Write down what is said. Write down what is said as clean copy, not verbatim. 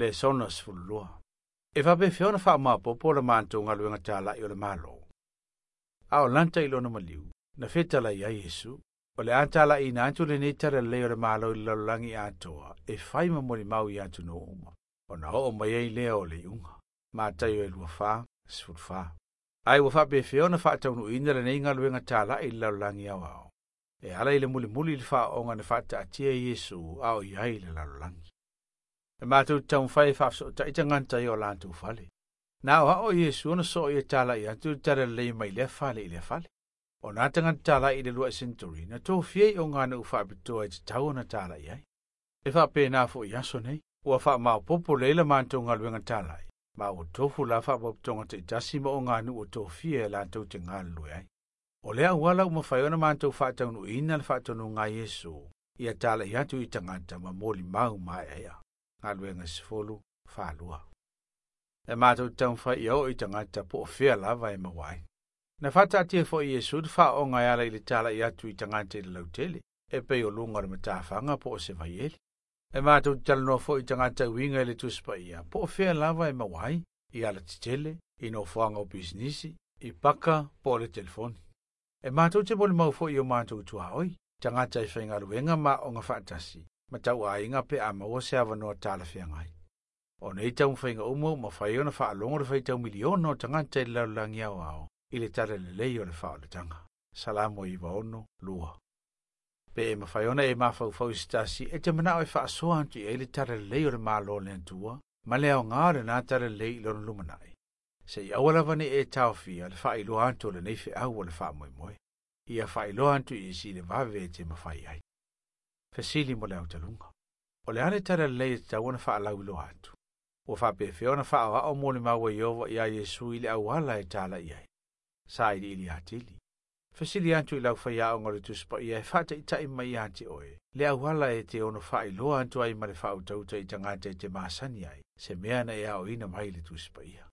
le sonos fulua. E fa pe fiona fa ma popo le manto nga luenga tala i o le malo. A o lanta i lona maliu, na fetala ia Yesu, o le antala i na antu le netare le o le malo i lalangi atoa, e fai ma mori mau i atu no uma. O na o mai ei lea o le unga, ma tayo e lua fa, sfut fa. Ai wa fa pe fiona fa taunu ina le neinga luenga tala i lalangi awao. E ala i le muli le fa onga na fa ta atia Yesu ao iai le lalangi. E mātou taun whai whafso ta ita nganta i o lantou whale. Nā o hao Yesu ona so i tala i atu tara lei mai le whale i le whale. O nā tangata tala i le lua senturi, na tō fiei o ngāna u whaapitoa i te tau na tala i ai. E wha pē nā fo i aso nei, ua wha mao popo leila mātou ngā luenga tala i. Ma o tofu la wha popitonga te tasima o ngānu o tō fiei lantou te ngā lue ai. O lea uala uma whaiona mātou whaataunu ina le whaatonu ngā Yesu, ia tala i atu i tangata ma mōli mau mai aia. Ngā luenga sifolu, whālua. E mātou taun whai i au i tangata po o whea lava e mawai. Na whatatia fo i Yesu, wha o ngai ala i le tala i atu i tangata i le lautele, e pei o lunga re matawhanga po o se vai eli. E mātou talanoa fo i tangata winga i le tuspa ia, po o whea lava e mawai, i ala titele, i no whanga o bisnisi, i paka po le telefoni. E mātou te moli mau fo i o mātou tua oi, tangata i whainga ruenga ma o ngā whaatasi. Matau a inga pe a maua se awa noa tala whiangai. O nei tau whainga umo ma whaiona wha alongo re whaitau miliona o tangata i laulangi au au, i le tala le lei o le wha o le tanga. Salamo i waono, lua. Pe e ma whaiona e ma whau stasi, e te manao e wha asoa antu i e le tala le lei o le malo le antua, ma leo ngāre nā tala le lei i lona lumanai. Se i awalawani e tau fia le wha ilo antu le neife au o le wha moe moe. Ia wha ilo antu i si le vave te ma whai ai. Fesili mo le au talunga. O le ane tara lei te tawana wha alau ilo atu. O wha pe whiona wha awa o mōle maua i ova i a Yesu i le au ala e tala i ai. Sa ili ili atili. Fesili antu i lau whai a o ngore tuspa i ai whata i tai mai ati oe. Le au ala e te ono wha i loa antu ai ma le wha au tauta i tangata e te maasani ai. Se mea na e au ina mai le tuspa ia.